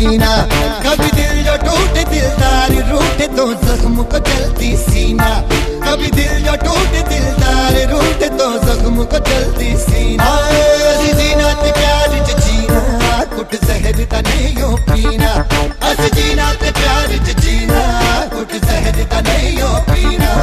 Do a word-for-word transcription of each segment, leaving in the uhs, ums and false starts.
पीना। कभी दिल जो टूटे दिलदार रूठे तो जख्म को जल्दी सीना। कभी दिल जो टूटे दिलदार रूठे तो जख्म को जल्दी सीना। असी जीना ते प्यार च जीना कुट जहर दा नहीं हो पीना। असी जीना ते प्यार च जीना कुट जहर दा नहीं हो पीना।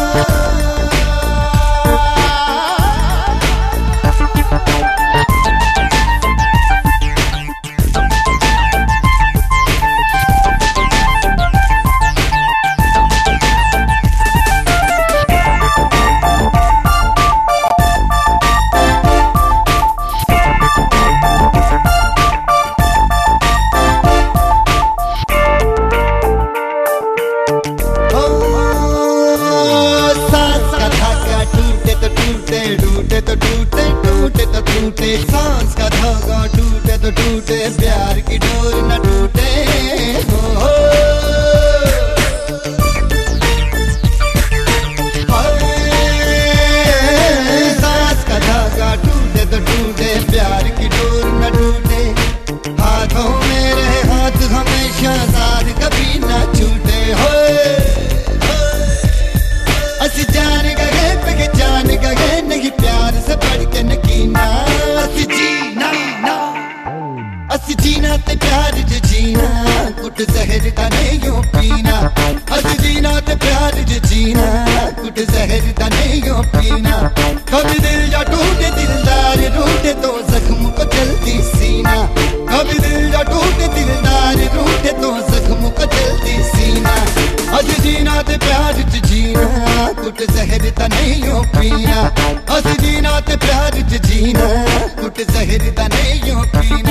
टूटे तो टूटे टूटे तो टूटे सांस का धागा टूटे तो टूटे प्यार की डोर न टूटे। हो हो सांस का धागा टूटे तो टूटे प्यार की डोर न टूटे। हाथों में रहे हाथ हमेशा साथ कभी न छूटे। हो असी जान गए पे जान गए नहीं प्यार से बढ़ के नकीना। असी जीना ना असी जीना ते प्यार च जीना कुट जहर दा नहीं हो पीना। असी जीना ते प्यार च जीना कुट जहर दा नहीं हो पीना। कभी दिल जा टूटे दिलदार रूठे तो जख्म को जल्दी सीना। कभी दिल जा टूटे दिलदार रूठे तो जख्म को जल्दी सीना। असी जीना ते प्यार च जीना कुट जहर दा नहीं हो पीना। असी जीना ते प्यार च जीना कुट जहर दा नहीं हो पीना।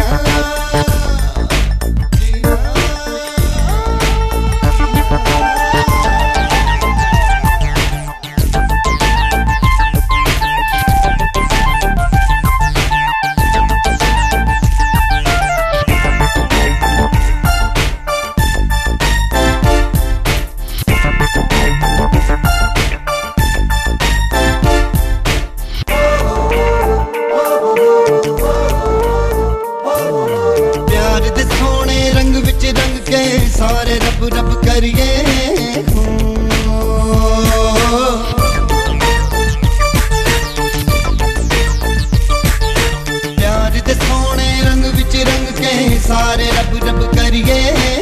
सारे रब रब करिए प्यार दे सोने रंग विच रंग के सारे रब रब करिए।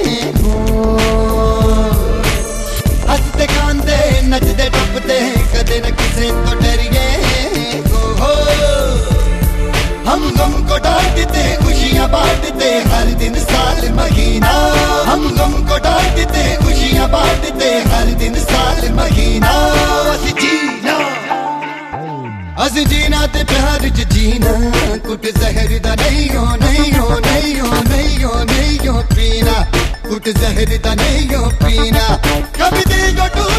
हंसते गांदे नचदे टपदे कदे न किसे तो डरिए। हम गम को डांटते खुशियां बांटते हर दिन साल महीना। हम गम को डांटते खुशियां बांटते हर दिन साल महीना। असी जीना असी जीना ते प्यार च जीना कुट जहर दा नहीं हो नहीं हो नहीं हो नहीं हो नहीं हो पीना। कुट जहर दा नहीं हो पीना। कभी दिल को